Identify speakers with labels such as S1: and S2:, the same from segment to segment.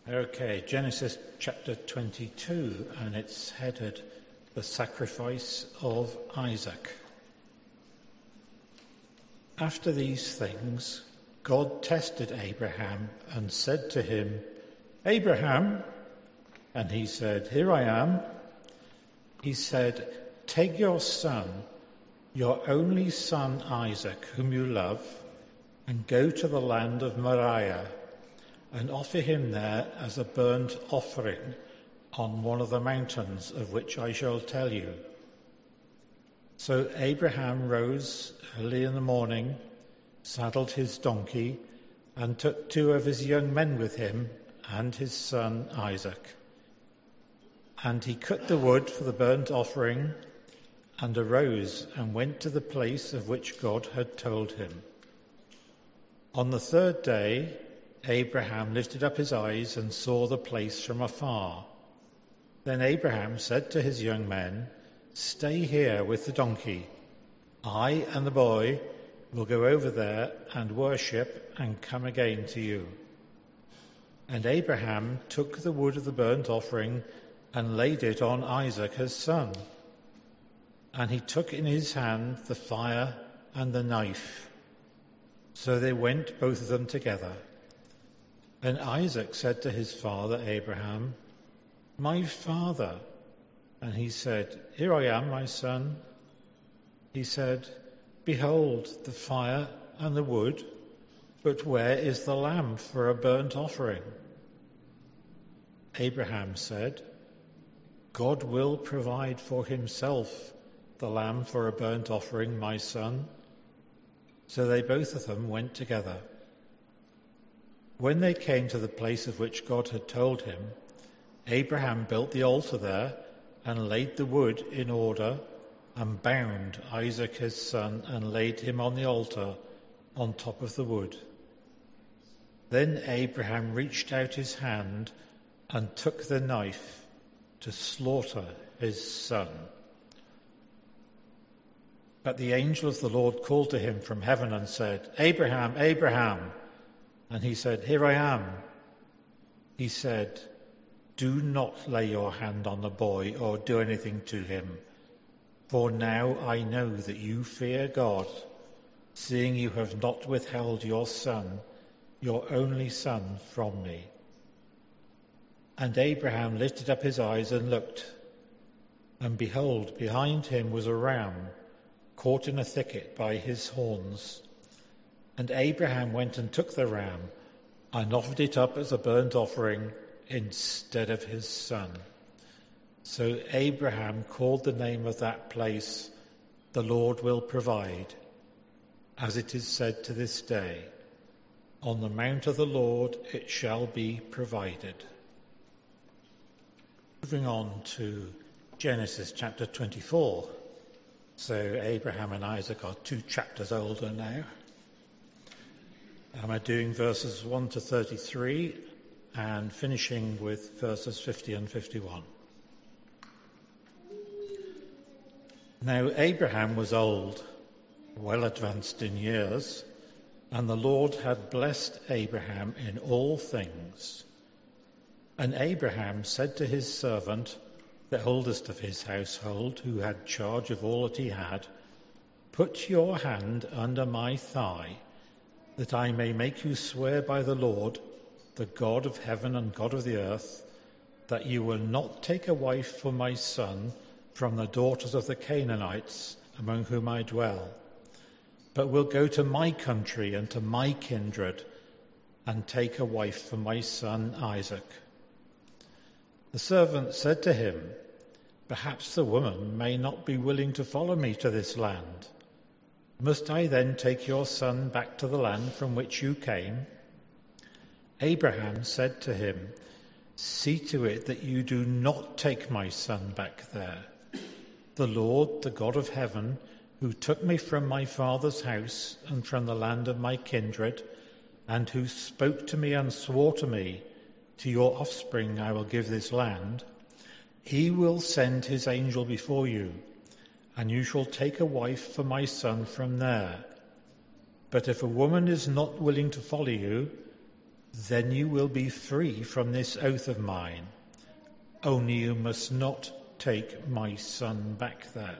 S1: Okay, Genesis chapter 22, and it's headed The Sacrifice of Isaac. After these things, God tested Abraham and said to him, "Abraham," and he said, "Here I am." He said, "Take your son, your only son Isaac, whom you love, and go to the land of Moriah, and offer him there as a burnt offering on one of the mountains of which I shall tell you." So Abraham rose early in the morning, saddled his donkey, and took 2 of his young men with him and his son Isaac. And he cut the wood for the burnt offering and arose and went to the place of which God had told him. On the 3rd day, Abraham lifted up his eyes and saw the place from afar. Then Abraham said to his young men, "Stay here with the donkey. I and the boy will go over there and worship and come again to you." And Abraham took the wood of the burnt offering and laid it on Isaac his son. And he took in his hand the fire and the knife. So they went both of them together. And Isaac said to his father Abraham, "My father." And he said, "Here I am, my son." He said, "Behold the fire and the wood, but where is the lamb for a burnt offering?" Abraham said, "God will provide for himself the lamb for a burnt offering, my son." So they both of them went together. When they came to the place of which God had told him, Abraham built the altar there and laid the wood in order and bound Isaac his son and laid him on the altar on top of the wood. Then Abraham reached out his hand and took the knife to slaughter his son. But the angel of the Lord called to him from heaven and said, "Abraham, Abraham." And he said, "Here I am." He said, "Do not lay your hand on the boy or do anything to him. For now I know that you fear God, seeing you have not withheld your son, your only son, from me." And Abraham lifted up his eyes and looked, and behold, behind him was a ram caught in a thicket by his horns. And Abraham went and took the ram and offered it up as a burnt offering instead of his son. So Abraham called the name of that place, "The Lord will provide," as it is said to this day, "On the mount of the Lord it shall be provided." Moving on to Genesis chapter 24. So Abraham and Isaac are 2 chapters older now. I'm doing verses 1 to 33 and finishing with verses 50 and 51. Now Abraham was old, well advanced in years, and the Lord had blessed Abraham in all things. And Abraham said to his servant, the oldest of his household, who had charge of all that he had, "Put your hand under my thigh, that I may make you swear by the Lord, the God of heaven and God of the earth, that you will not take a wife for my son from the daughters of the Canaanites among whom I dwell, but will go to my country and to my kindred and take a wife for my son Isaac." The servant said to him, "Perhaps the woman may not be willing to follow me to this land. Must I then take your son back to the land from which you came?" Abraham said to him, "See to it that you do not take my son back there. The Lord, the God of heaven, who took me from my father's house and from the land of my kindred, and who spoke to me and swore to me, 'To your offspring I will give this land,' he will send his angel before you, and you shall take a wife for my son from there. But if a woman is not willing to follow you, Then you will be free from this oath of mine. Only you must not take my son back there."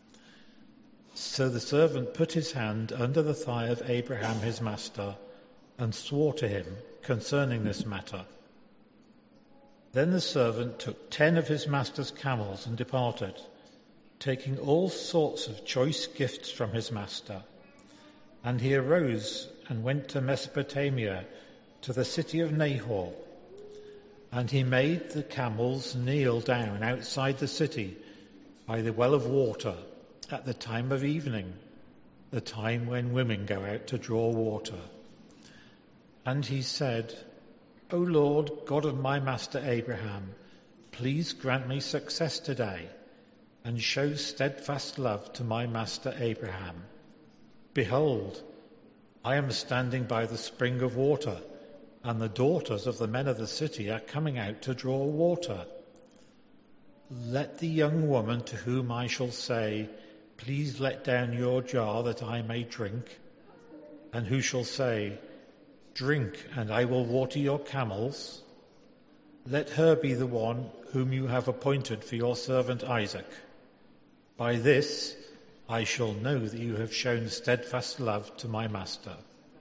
S1: So the servant put his hand under the thigh of Abraham his master and swore to him concerning this matter. Then the servant took 10 of his master's camels and departed, taking all sorts of choice gifts from his master. And he arose and went to Mesopotamia, to the city of Nahor. And he made the camels kneel down outside the city by the well of water at the time of evening, the time when women go out to draw water. And he said, "O Lord, God of my master Abraham, please grant me success today and show steadfast love to my master Abraham. Behold, I am standing by the spring of water, and the daughters of the men of the city are coming out to draw water. Let the young woman to whom I shall say, 'Please let down your jar that I may drink,' and who shall say, 'Drink, and I will water your camels,' let her be the one whom you have appointed for your servant Isaac. By this I shall know that you have shown steadfast love to my master."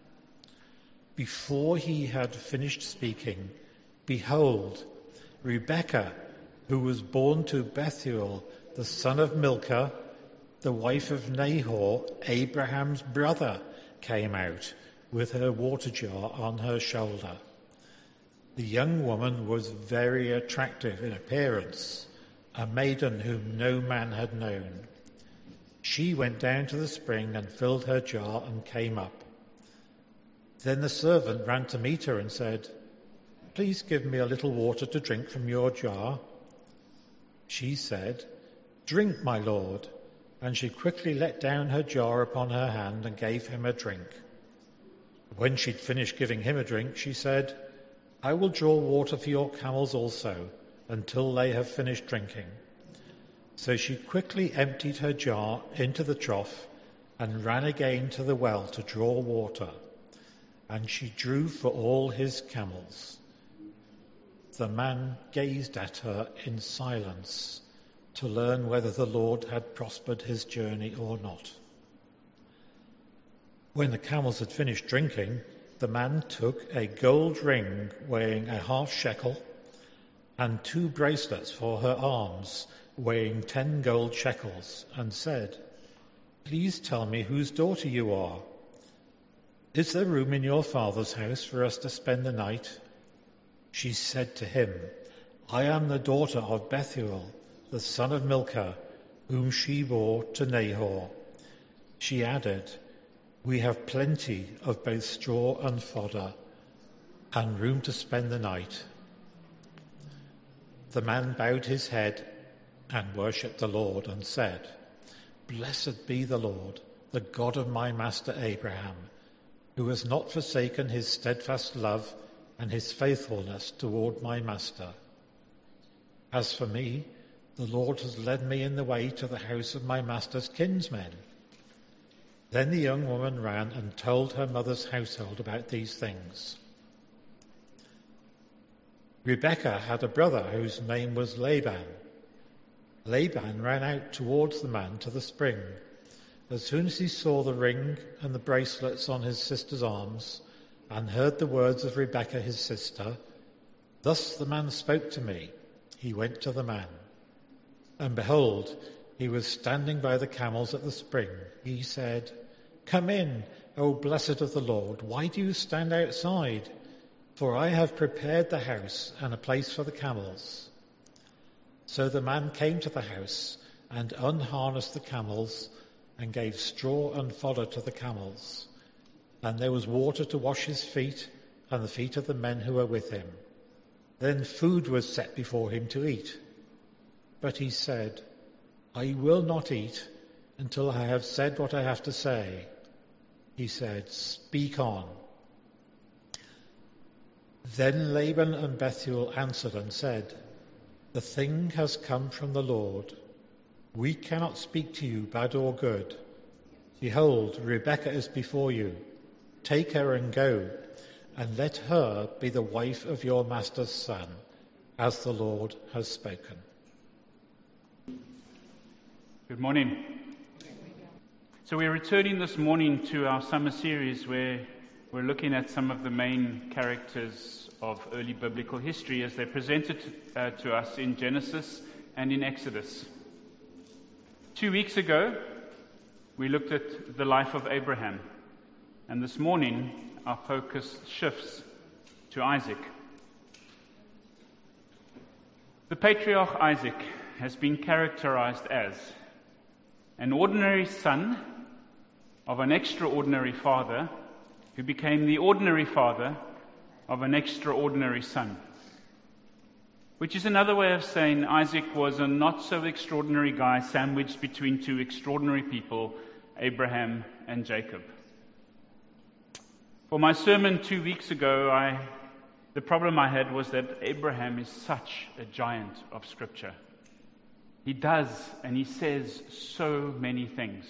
S1: Before he had finished speaking, behold, Rebekah, who was born to Bethuel, the son of Milcah, the wife of Nahor, Abraham's brother, came out with her water jar on her shoulder. The young woman was very attractive in appearance, a maiden whom no man had known. She went down to the spring and filled her jar and came up. Then the servant ran to meet her and said, "Please give me a little water to drink from your jar." She said, "Drink, my lord," and she quickly let down her jar upon her hand and gave him a drink. When she'd finished giving him a drink, she said, "I will draw water for your camels also, until they have finished drinking." So she quickly emptied her jar into the trough and ran again to the well to draw water, and she drew for all his camels. The man gazed at her in silence to learn whether the Lord had prospered his journey or not. When the camels had finished drinking, the man took a gold ring weighing a half shekel and 2 bracelets for her arms weighing 10 gold shekels and said, "Please tell me whose daughter you are. Is there room in your father's house for us to spend the night?" She said to him, "I am the daughter of Bethuel, the son of Milcah, whom she bore to Nahor." She added, "We have plenty of both straw and fodder, and room to spend the night." The man bowed his head and worshipped the Lord and said, "Blessed be the Lord, the God of my master Abraham, who has not forsaken his steadfast love and his faithfulness toward my master. As for me, the Lord has led me in the way to the house of my master's kinsmen." Then the young woman ran and told her mother's household about these things. Rebekah had a brother whose name was Laban. Laban ran out towards the man to the spring. As soon as he saw the ring and the bracelets on his sister's arms and heard the words of Rebekah his sister, "Thus the man spoke to me," he went to the man. And behold, he was standing by the camels at the spring. He said, "Come in, O blessed of the Lord. Why do you stand outside? For I have prepared the house and a place for the camels." So the man came to the house and unharnessed the camels and gave straw and fodder to the camels. And there was water to wash his feet and the feet of the men who were with him. Then food was set before him to eat. But he said, "I will not eat until I have said what I have to say." He said, "Speak on." Then Laban and Bethuel answered and said, "The thing has come from the Lord. We cannot speak to you bad or good. Behold, Rebekah is before you. Take her and go, and let her be the wife of your master's son, as the Lord has spoken.
S2: Good morning. So we're returning this morning to our summer series where we're looking at some of the main characters of early biblical history as they're presented to us in Genesis and in Exodus. 2 weeks ago, we looked at the life of Abraham, and this morning our focus shifts to Isaac. The patriarch Isaac has been characterized as an ordinary son of an extraordinary father who became the ordinary father of an extraordinary son. Which is another way of saying Isaac was a not-so-extraordinary guy sandwiched between two extraordinary people, Abraham and Jacob. For my sermon 2 weeks ago, the problem I had was that Abraham is such a giant of Scripture. He does and he says so many things.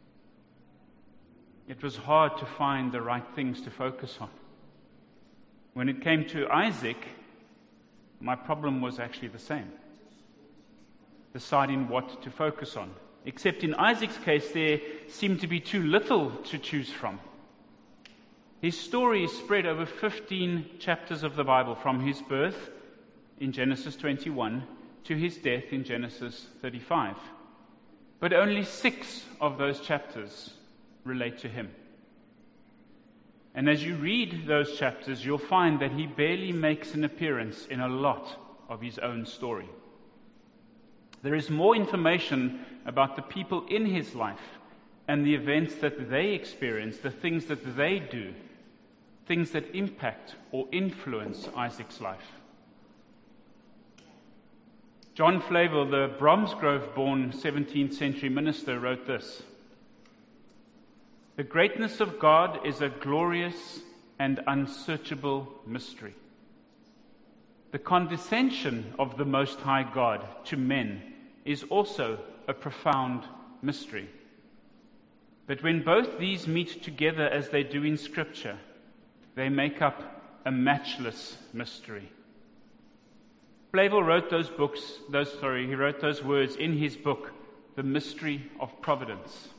S2: It was hard to find the right things to focus on. When it came to Isaac, my problem was actually the same. Deciding what to focus on. Except in Isaac's case, there seemed to be too little to choose from. His story is spread over 15 chapters of the Bible, from his birth in Genesis 21 to his death in Genesis 35. But only 6 of those chapters relate to him. And as you read those chapters, you'll find that he barely makes an appearance in a lot of his own story. There is more information about the people in his life and the events that they experience, the things that they do, things that impact or influence Isaac's life. John Flavel, the Bromsgrove-born 17th century minister, wrote this: "The greatness of God is a glorious and unsearchable mystery. The condescension of the Most High God to men is also a profound mystery. But when both these meet together as they do in Scripture, they make up a matchless mystery." Flavel wrote he wrote those words in his book, The Mystery of Providence.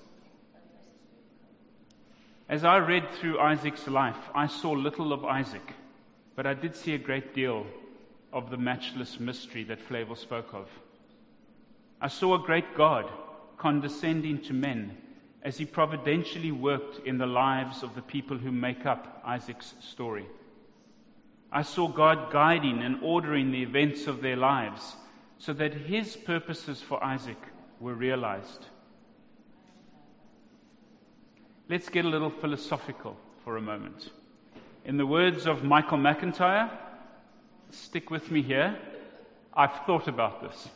S2: As I read through Isaac's life, I saw little of Isaac, but I did see a great deal of the matchless mystery that Flavel spoke of. I saw a great God condescending to men as he providentially worked in the lives of the people who make up Isaac's story. I saw God guiding and ordering the events of their lives so that his purposes for Isaac were realized. Let's get a little philosophical for a moment. In the words of Michael McIntyre, stick with me here, I've thought about this.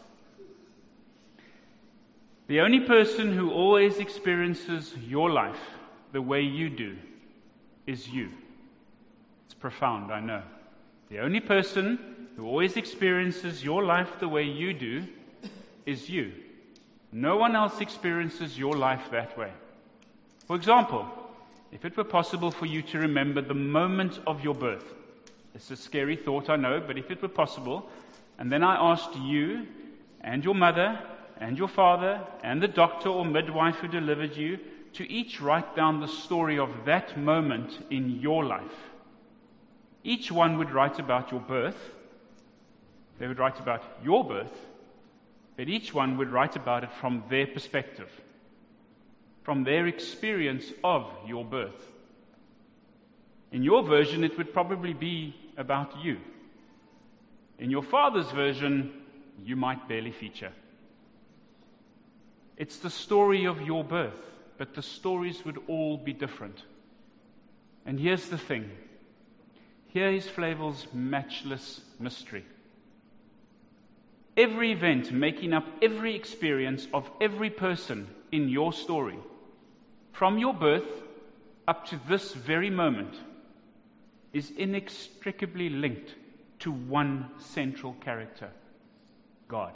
S2: The only person who always experiences your life the way you do is you. It's profound, I know. The only person who always experiences your life the way you do is you. No one else experiences your life that way. For example, if it were possible for you to remember the moment of your birth, it's a scary thought, I know, but if it were possible, and then I asked you and your mother and your father and the doctor or midwife who delivered you to each write down the story of that moment in your life. Each one would write about your birth. They would write about your birth, but each one would write about it from their perspective, from their experience of your birth. In your version, it would probably be about you. In your father's version, you might barely feature. It's the story of your birth, but the stories would all be different. And here's the thing. Here is Flavel's matchless mystery. Every event making up every experience of every person in your story, from your birth up to this very moment, is inextricably linked to one central character, God.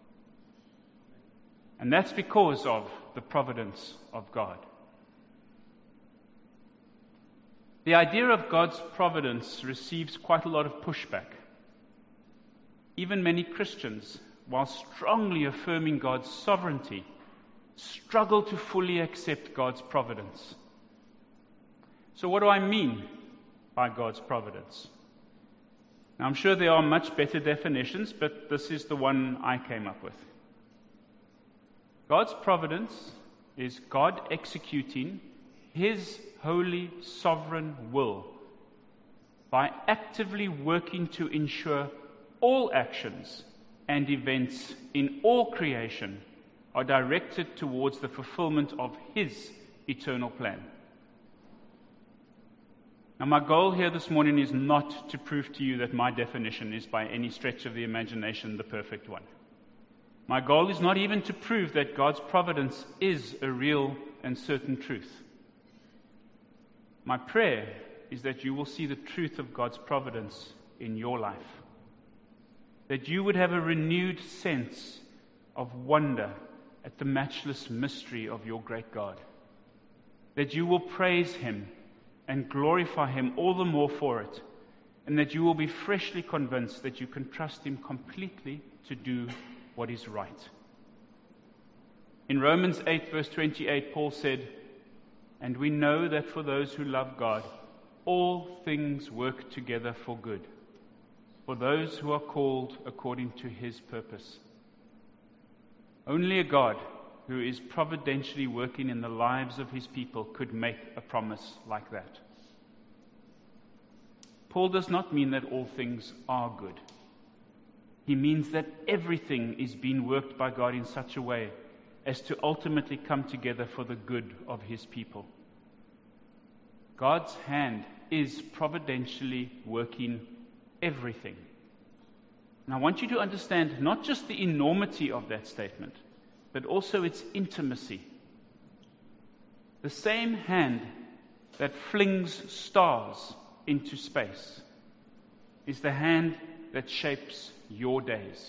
S2: And that's because of the providence of God. The idea of God's providence receives quite a lot of pushback. Even many Christians, while strongly affirming God's sovereignty, struggle to fully accept God's providence. So what do I mean by God's providence? Now, I'm sure there are much better definitions, but this is the one I came up with. God's providence is God executing His holy sovereign will by actively working to ensure all actions and events in all creation are directed towards the fulfillment of His eternal plan. Now, my goal here this morning is not to prove to you that my definition is by any stretch of the imagination the perfect one. My goal is not even to prove that God's providence is a real and certain truth. My prayer is that you will see the truth of God's providence in your life. That you would have a renewed sense of wonder at the matchless mystery of your great God. That you will praise Him and glorify Him all the more for it, and that you will be freshly convinced that you can trust Him completely to do what is right. In Romans 8, verse 28, Paul said, "And we know that for those who love God, all things work together for good, for those who are called according to His purpose." Only a God who is providentially working in the lives of His people could make a promise like that. Paul does not mean that all things are good. He means that everything is being worked by God in such a way as to ultimately come together for the good of His people. God's hand is providentially working everything. And I want you to understand not just the enormity of that statement, but also its intimacy. The same hand that flings stars into space is the hand that shapes your days.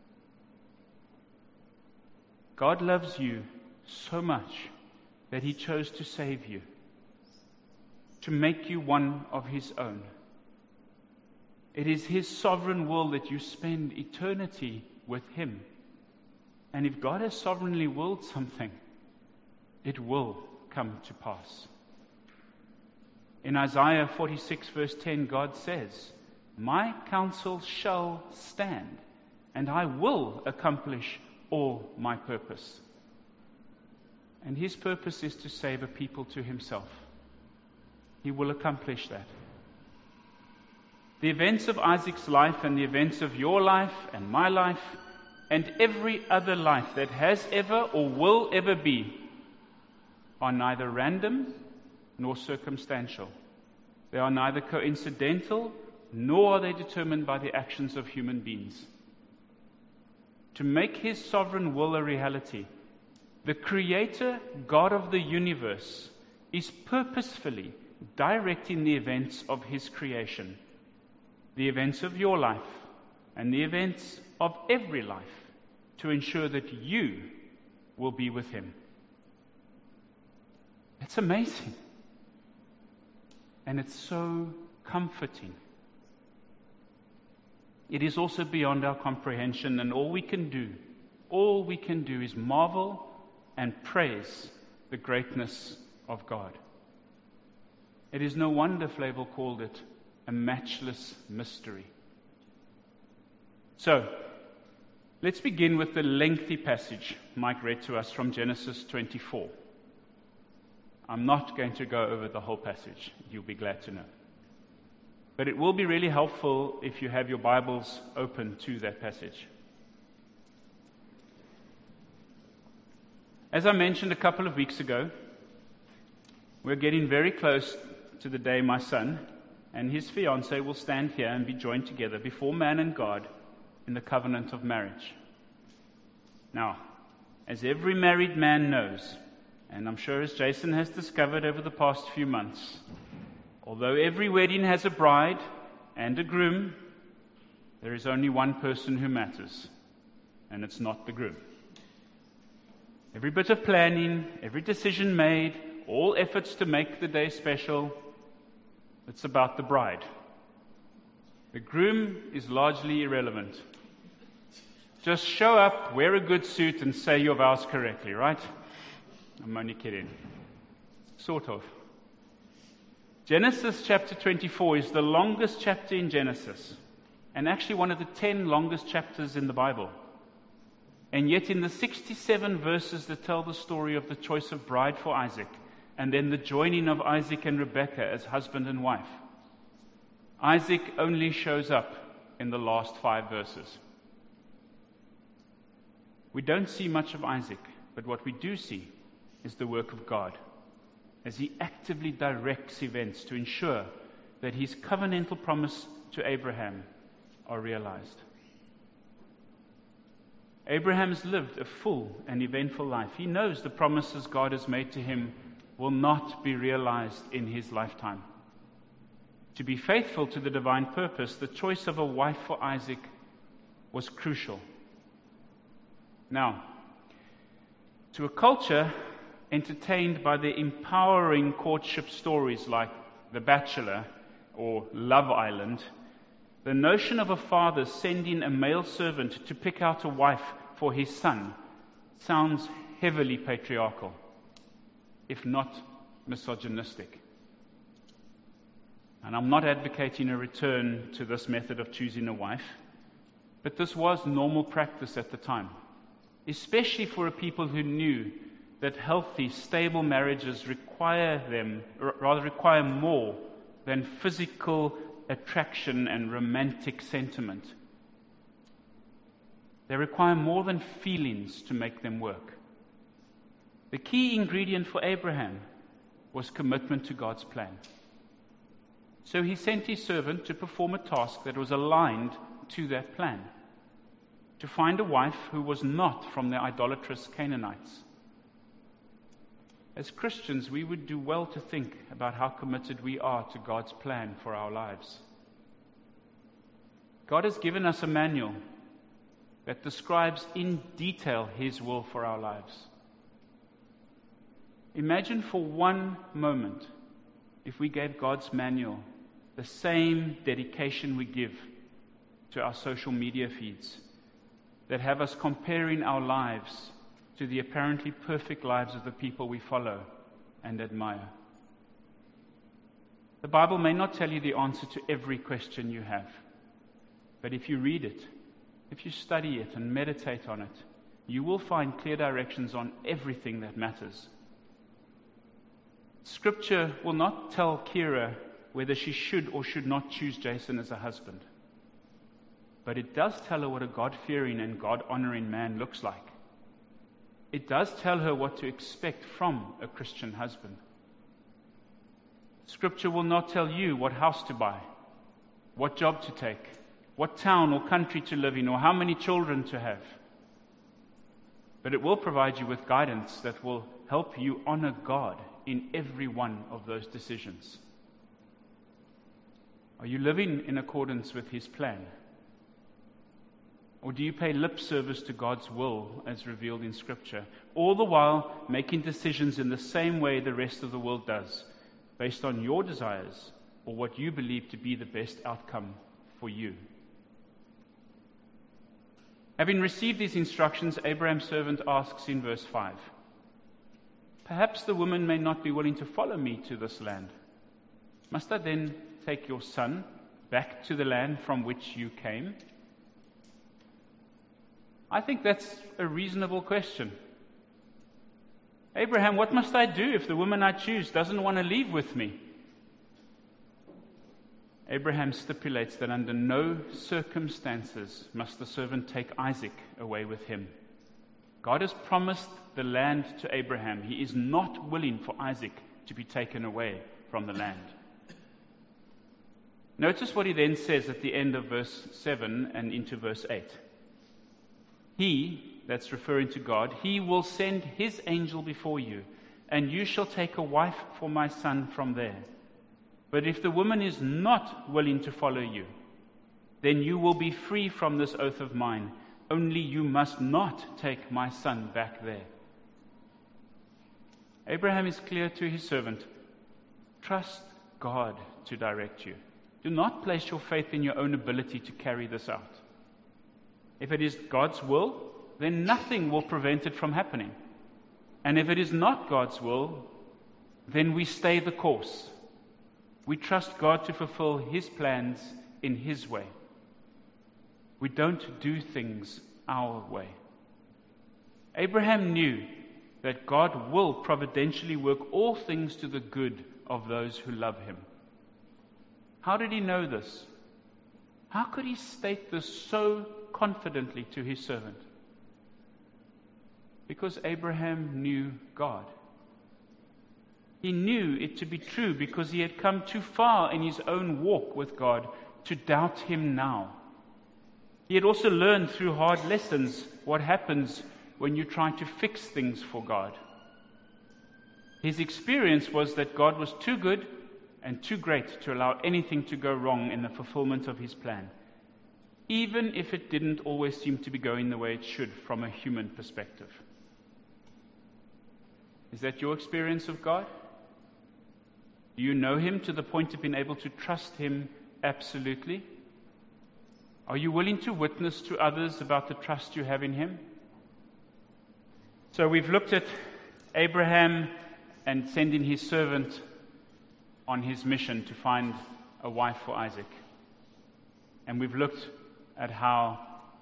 S2: God loves you so much that He chose to save you, to make you one of His own. It is His sovereign will that you spend eternity with Him. And if God has sovereignly willed something, it will come to pass. In Isaiah 46, verse 10, God says, "My counsel shall stand, and I will accomplish all my purpose." And His purpose is to save a people to Himself. He will accomplish that. The events of Isaac's life and the events of your life and my life and every other life that has ever or will ever be are neither random nor circumstantial. They are neither coincidental nor are they determined by the actions of human beings. To make His sovereign will a reality, the Creator, God of the universe, is purposefully directing the events of His creation, the events of your life, and the events of every life, to ensure that you will be with Him. It's amazing. And it's so comforting. It is also beyond our comprehension, and all we can do is marvel and praise the greatness of God. It is no wonder Flavel called it a matchless mystery. So, let's begin with the lengthy passage Mike read to us from Genesis 24. I'm not going to go over the whole passage, you'll be glad to know. But it will be really helpful if you have your Bibles open to that passage. As I mentioned a couple of weeks ago, we're getting very close to the day my son and his fiancée will stand here and be joined together before man and God in the covenant of marriage. Now, as every married man knows, and I'm sure as Jason has discovered over the past few months, although every wedding has a bride and a groom, there is only one person who matters, and it's not the groom. Every bit of planning, every decision made, all efforts to make the day special, It's about the bride. The groom is largely irrelevant. Just show up, wear a good suit, and say your vows correctly, right? I'm only kidding. Sort of. Genesis chapter 24 is the longest chapter in Genesis, and actually one of the 10 longest chapters in the Bible. And yet in the 67 verses that tell the story of the choice of bride for Isaac, and then the joining of Isaac and Rebekah as husband and wife, Isaac only shows up in the last 5 verses. We don't see much of Isaac, but what we do see is the work of God, as he actively directs events to ensure that his covenantal promise to Abraham are realized. Abraham's lived a full and eventful life. He knows the promises God has made to him will not be realized in his lifetime. To be faithful to the divine purpose, the choice of a wife for Isaac was crucial. Now, to a culture entertained by the empowering courtship stories like The Bachelor or Love Island, the notion of a father sending a male servant to pick out a wife for his son sounds heavily patriarchal, if not misogynistic. And I'm not advocating a return to this method of choosing a wife, but this was normal practice at the time, especially for a people who knew that healthy, stable marriages require more than physical attraction and romantic sentiment. They require more than feelings to make them work. The key ingredient for Abraham was commitment to God's plan. So he sent his servant to perform a task that was aligned to that plan, to find a wife who was not from the idolatrous Canaanites. As Christians, we would do well to think about how committed we are to God's plan for our lives. God has given us a manual that describes in detail His will for our lives. Imagine for one moment if we gave God's manual the same dedication we give to our social media feeds that have us comparing our lives to the apparently perfect lives of the people we follow and admire. The Bible may not tell you the answer to every question you have, but if you read it, if you study it and meditate on it, you will find clear directions on everything that matters. Scripture will not tell Kira whether she should or should not choose Jason as a husband, but it does tell her what a God-fearing and God-honoring man looks like. It does tell her what to expect from a Christian husband. Scripture will not tell you what house to buy, what job to take, what town or country to live in, or how many children to have. But it will provide you with guidance that will help you honor God in every one of those decisions. Are you living in accordance with His plan? Or do you pay lip service to God's will as revealed in Scripture, all the while making decisions in the same way the rest of the world does, based on your desires or what you believe to be the best outcome for you? Having received these instructions, Abraham's servant asks in verse 5, "Perhaps the woman may not be willing to follow me to this land. Must I then take your son back to the land from which you came?" I think that's a reasonable question. Abraham, what must I do if the woman I choose doesn't want to leave with me? Abraham stipulates that under no circumstances must the servant take Isaac away with him. God has promised the land to Abraham. He is not willing for Isaac to be taken away from the land. Notice what he then says at the end of verse 7 and into verse 8. He, that's referring to God, He will send His angel before you, and you shall take a wife for my son from there. But if the woman is not willing to follow you, then you will be free from this oath of mine. Only you must not take my son back there. Abraham is clear to his servant, trust God to direct you. Do not place your faith in your own ability to carry this out. If it is God's will, then nothing will prevent it from happening. And if it is not God's will, then we stay the course. We trust God to fulfill His plans in His way. We don't do things our way. Abraham knew that God will providentially work all things to the good of those who love Him. How did he know this? How could he state this so confidently to his servant? Because Abraham knew God. He knew it to be true because he had come too far in his own walk with God to doubt Him now. He had also learned through hard lessons what happens when you try to fix things for God. His experience was that God was too good and too great to allow anything to go wrong in the fulfillment of His plan, even if it didn't always seem to be going the way it should from a human perspective. Is that your experience of God? Do you know Him to the point of being able to trust Him absolutely? Are you willing to witness to others about the trust you have in Him? So we've looked at Abraham and sending his servant on his mission to find a wife for Isaac. And we've looked at how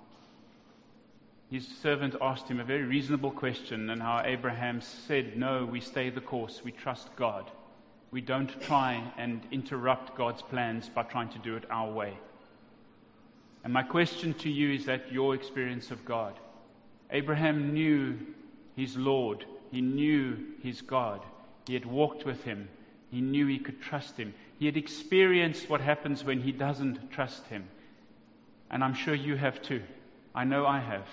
S2: his servant asked him a very reasonable question, and how Abraham said, no, we stay the course, we trust God. We don't try and interrupt God's plans by trying to do it our way. And my question to you is that your experience of God. Abraham knew his Lord. He knew his God. He had walked with Him. He knew he could trust Him. He had experienced what happens when he doesn't trust Him. And I'm sure you have too. I know I have.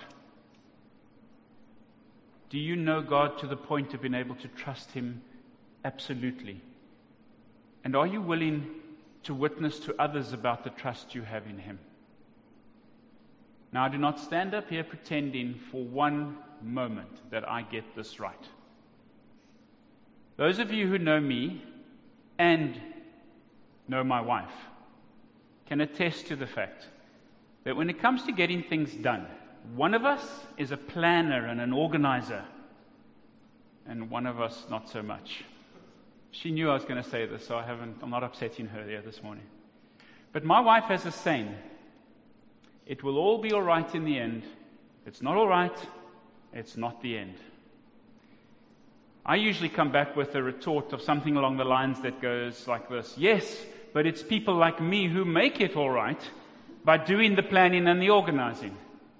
S2: Do you know God to the point of being able to trust Him absolutely? And are you willing to witness to others about the trust you have in Him? Now, I do not stand up here pretending for one moment that I get this right. Those of you who know me and know my wife can attest to the fact that when it comes to getting things done, one of us is a planner and an organizer, and one of us not so much. She knew I was going to say this, so I'm not upsetting her here this morning. But my wife has a saying: it will all be all right in the end. If it's not all right, it's not the end. I usually come back with a retort of something along the lines that goes like this: yes, but it's people like me who make it all right by doing the planning and the organizing.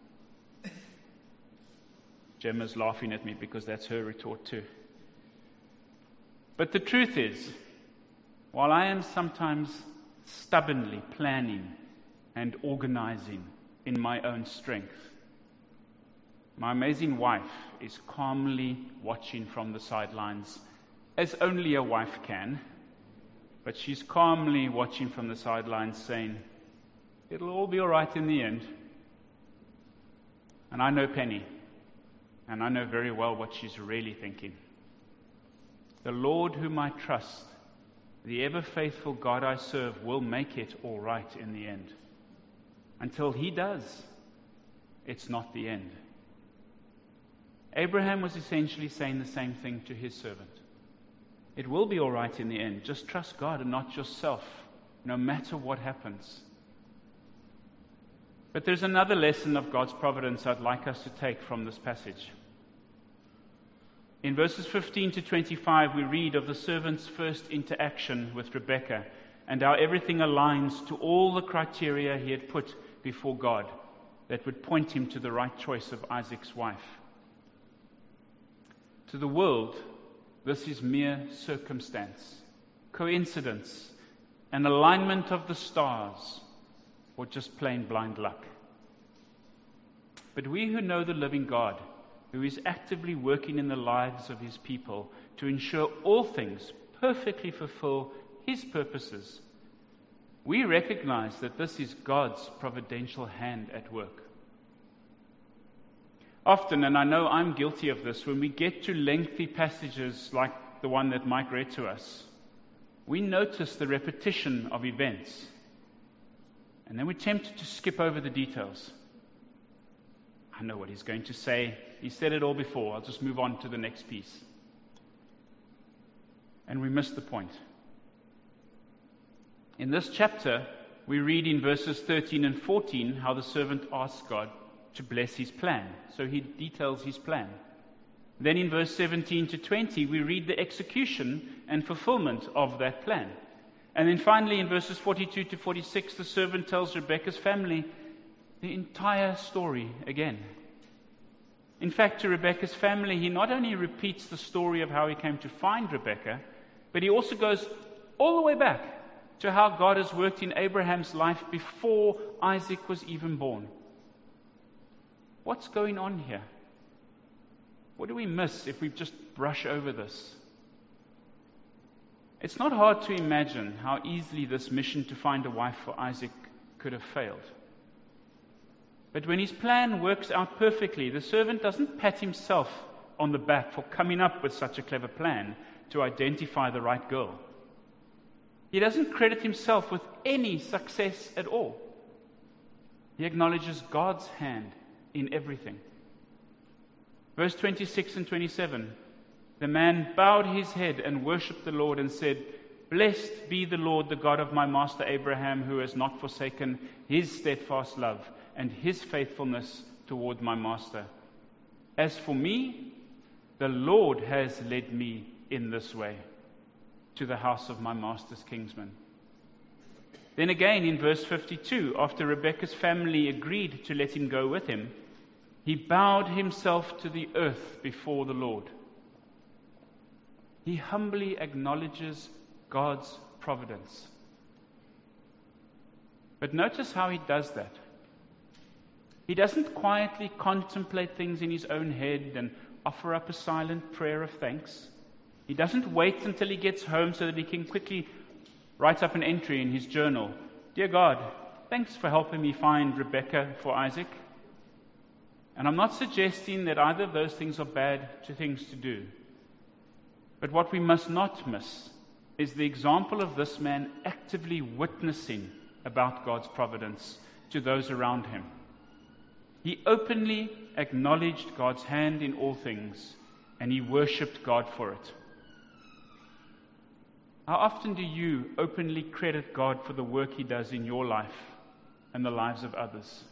S2: Gemma's laughing at me because that's her retort too. But the truth is, while I am sometimes stubbornly planning and organizing in my own strength, my amazing wife is calmly watching from the sidelines, as only a wife can. But she's calmly watching from the sidelines saying, it'll all be all right in the end. And I know Penny, and I know very well what she's really thinking. The Lord whom I trust, the ever-faithful God I serve, will make it all right in the end. Until He does, it's not the end. Abraham was essentially saying the same thing to his servant. It will be all right in the end. Just trust God and not yourself, no matter what happens. But there's another lesson of God's providence I'd like us to take from this passage. In verses 15 to 25, we read of the servant's first interaction with Rebekah and how everything aligns to all the criteria he had put before God that would point him to the right choice of Isaac's wife. To the world, this is mere circumstance, coincidence, an alignment of the stars, or just plain blind luck. But we who know the living God, who is actively working in the lives of His people to ensure all things perfectly fulfill His purposes, we recognize that this is God's providential hand at work. Often, and I know I'm guilty of this, when we get to lengthy passages like the one that Mike read to us, we notice the repetition of events, and then we're tempted to skip over the details. I know what he's going to say. He said it all before. I'll just move on to the next piece. And we miss the point. In this chapter, we read in verses 13 and 14 how the servant asks God to bless his plan. So he details his plan. Then in verse 17 to 20, we read the execution and fulfillment of that plan. And then finally in verses 42 to 46, the servant tells Rebekah's family the entire story again. In fact, to Rebekah's family, he not only repeats the story of how he came to find Rebekah, but he also goes all the way back to how God has worked in Abraham's life before Isaac was even born. What's going on here? What do we miss if we just brush over this? It's not hard to imagine how easily this mission to find a wife for Isaac could have failed. But when his plan works out perfectly, the servant doesn't pat himself on the back for coming up with such a clever plan to identify the right girl. He doesn't credit himself with any success at all. He acknowledges God's hand in everything. Verse 26 and 27, the man bowed his head and worshipped the Lord and said, "Blessed be the Lord, the God of my master Abraham, who has not forsaken his steadfast love and his faithfulness toward my master. As for me, the Lord has led me in this way to the house of my master's kinsman." Then again in verse 52, after Rebekah's family agreed to let him go with him, he bowed himself to the earth before the Lord. He humbly acknowledges God's providence. But notice how he does that. He doesn't quietly contemplate things in his own head and offer up a silent prayer of thanks. He doesn't wait until he gets home so that he can quickly write up an entry in his journal. "Dear God, thanks for helping me find Rebekah for Isaac." And I'm not suggesting that either of those things are bad things to do. But what we must not miss is the example of this man actively witnessing about God's providence to those around him. He openly acknowledged God's hand in all things, and he worshipped God for it. How often do you openly credit God for the work he does in your life and the lives of others?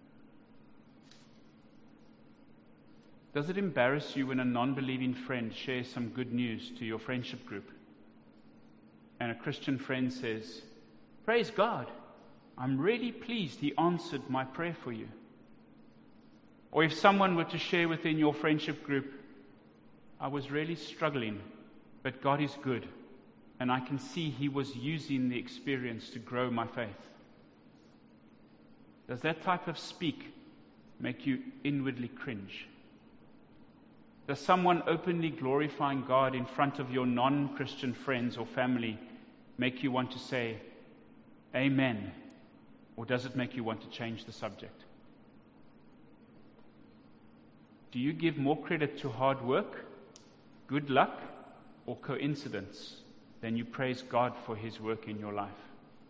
S2: Does it embarrass you when a non-believing friend shares some good news to your friendship group and a Christian friend says, "Praise God, I'm really pleased he answered my prayer for you"? Or if someone were to share within your friendship group, "I was really struggling, but God is good, and I can see he was using the experience to grow my faith." Does that type of speak make you inwardly cringe? Does someone openly glorifying God in front of your non-Christian friends or family make you want to say, "Amen"? Or does it make you want to change the subject? Do you give more credit to hard work, good luck, or coincidence than you praise God for his work in your life?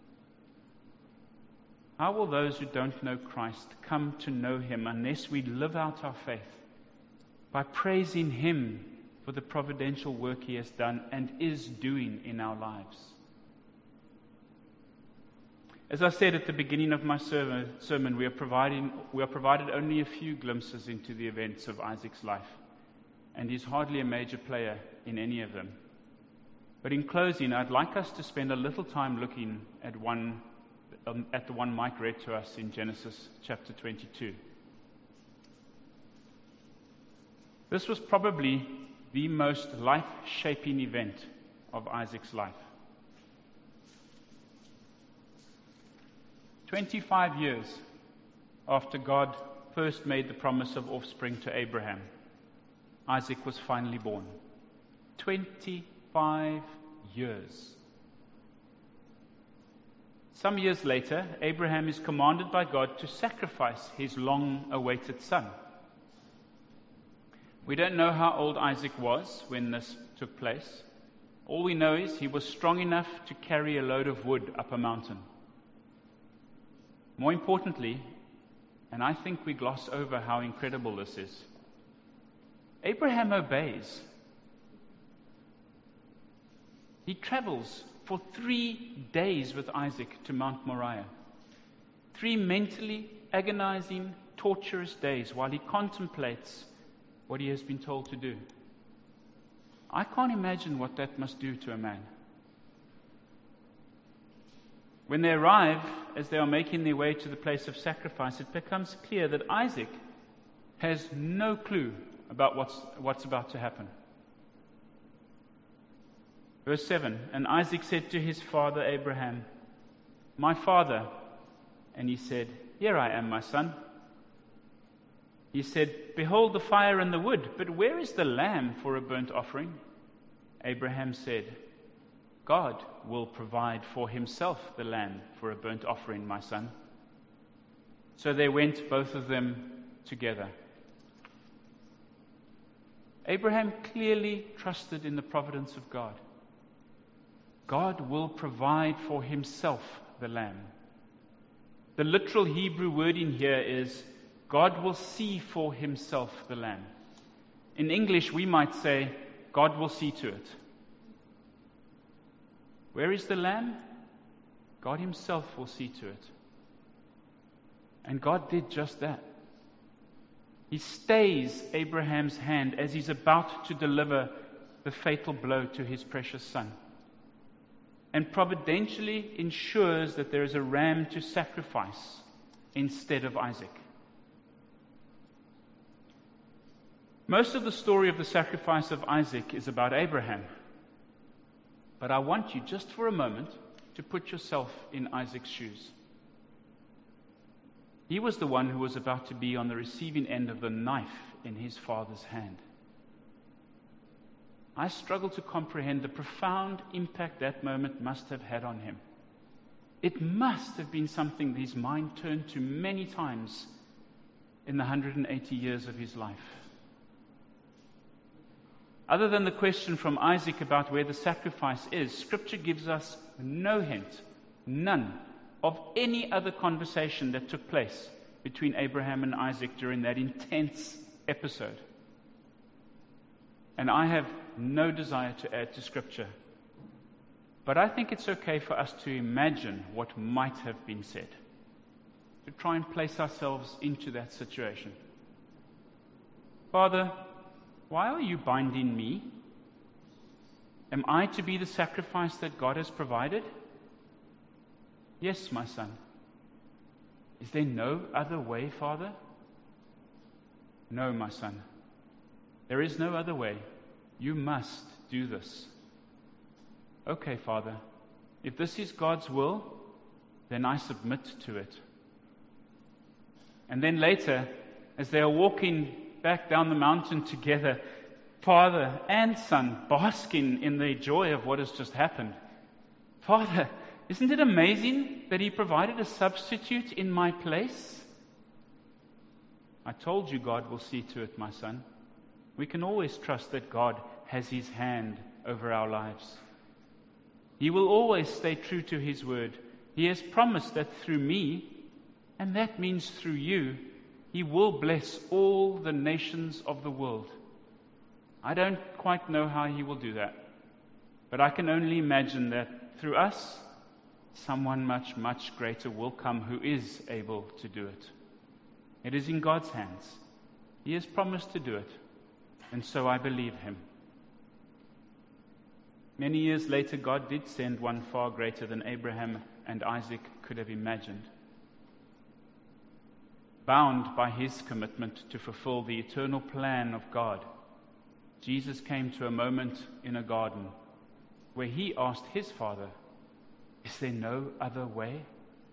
S2: How will those who don't know Christ come to know him unless we live out our faith by praising him for the providential work he has done and is doing in our lives? As I said at the beginning of my sermon, we are provided only a few glimpses into the events of Isaac's life, and he's hardly a major player in any of them. But in closing, I'd like us to spend a little time looking at the one Mike read to us in Genesis chapter 22. This was probably the most life-shaping event of Isaac's life. 25 years after God first made the promise of offspring to Abraham, Isaac was finally born. 25 years. Some years later, Abraham is commanded by God to sacrifice his long-awaited son. We don't know how old Isaac was when this took place, All we know is he was strong enough to carry a load of wood up a mountain. More importantly, and I think we gloss over how incredible this is, Abraham obeys. He travels for 3 days with Isaac to Mount Moriah. 3 mentally agonizing, torturous days while he contemplates what he has been told to do. I can't imagine what that must do to a man. When they arrive, as they are making their way to the place of sacrifice, it becomes clear that Isaac has no clue about what's about to happen. Verse 7, and Isaac said to his father Abraham, "My father." And he said, "Here I am, my son." He said, "Behold the fire and the wood, but where is the lamb for a burnt offering?" Abraham said, "God will provide for himself the lamb for a burnt offering, my son." So they went, both of them, together. Abraham clearly trusted in the providence of God. God will provide for himself the lamb. The literal Hebrew wording here is, God will see for himself the lamb. In English, we might say, God will see to it. Where is the lamb? God himself will see to it. And God did just that. He stays Abraham's hand as he's about to deliver the fatal blow to his precious son, and providentially ensures that there is a ram to sacrifice instead of Isaac. Most of the story of the sacrifice of Isaac is about Abraham. But I want you, just for a moment, to put yourself in Isaac's shoes. He was the one who was about to be on the receiving end of the knife in his father's hand. I struggle to comprehend the profound impact that moment must have had on him. It must have been something that his mind turned to many times in the 180 years of his life. Other than the question from Isaac about where the sacrifice is, Scripture gives us no hint, none, of any other conversation that took place between Abraham and Isaac during that intense episode. And I have no desire to add to Scripture. But I think it's okay for us to imagine what might have been said, to try and place ourselves into that situation. Father, why are you binding me? Am I to be the sacrifice that God has provided? Yes, my son. Is there no other way, Father? No, my son. There is no other way. You must do this. Okay, Father. If this is God's will, then I submit to it. And then later, as they are walking back down the mountain together, father and son basking in the joy of what has just happened. Father, isn't it amazing that he provided a substitute in my place? I told you God will see to it, my son. We can always trust that God has his hand over our lives. He will always stay true to his word. He has promised that through me, and that means through you, he will bless all the nations of the world. I don't quite know how he will do that, but I can only imagine that through us, someone much, much greater will come who is able to do it. It is in God's hands. He has promised to do it, and so I believe him. Many years later, God did send one far greater than Abraham and Isaac could have imagined. Bound by his commitment to fulfill the eternal plan of God, Jesus came to a moment in a garden where he asked his Father, "Is there no other way?"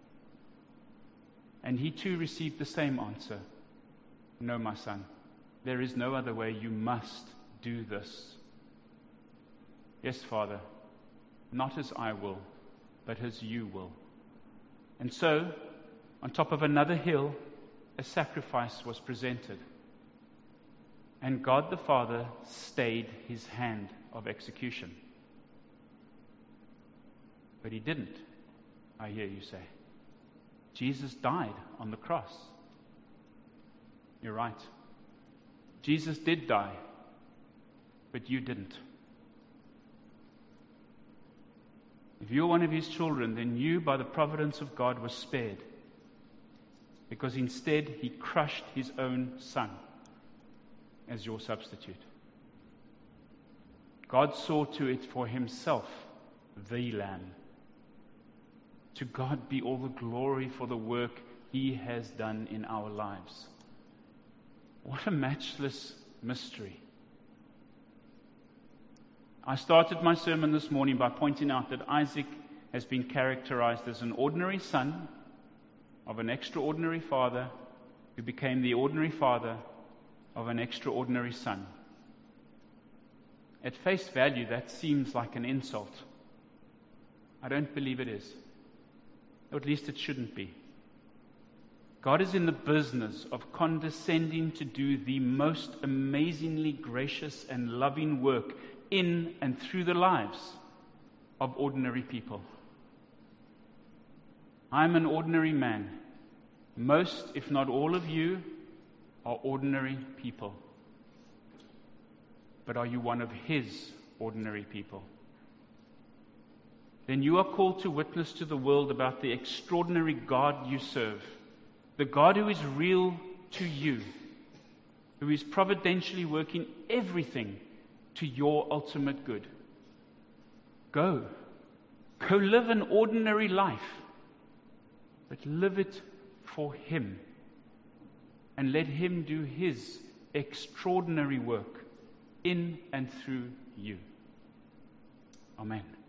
S2: And he too received the same answer. "No, my son, there is no other way. You must do this." "Yes, Father, not as I will, but as you will." And so, on top of another hill, a sacrifice was presented. And God the Father stayed his hand of execution. But he didn't, I hear you say. Jesus died on the cross. You're right. Jesus did die, but you didn't. If you're one of his children, then you, by the providence of God, were spared. Because instead, he crushed his own son as your substitute. God saw to it for himself, the Lamb. To God be all the glory for the work he has done in our lives. What a matchless mystery. I started my sermon this morning by pointing out that Isaac has been characterized as an ordinary son of an extraordinary father who became the ordinary father of an extraordinary son. At face value, that seems like an insult. I don't believe it is. Or at least it shouldn't be. God is in the business of condescending to do the most amazingly gracious and loving work in and through the lives of ordinary people. I'm an ordinary man. Most, if not all of you, are ordinary people. But are you one of his ordinary people? Then you are called to witness to the world about the extraordinary God you serve, the God who is real to you, who is providentially working everything to your ultimate good. Go live an ordinary life, but live it for him, and let him do his extraordinary work in and through you. Amen.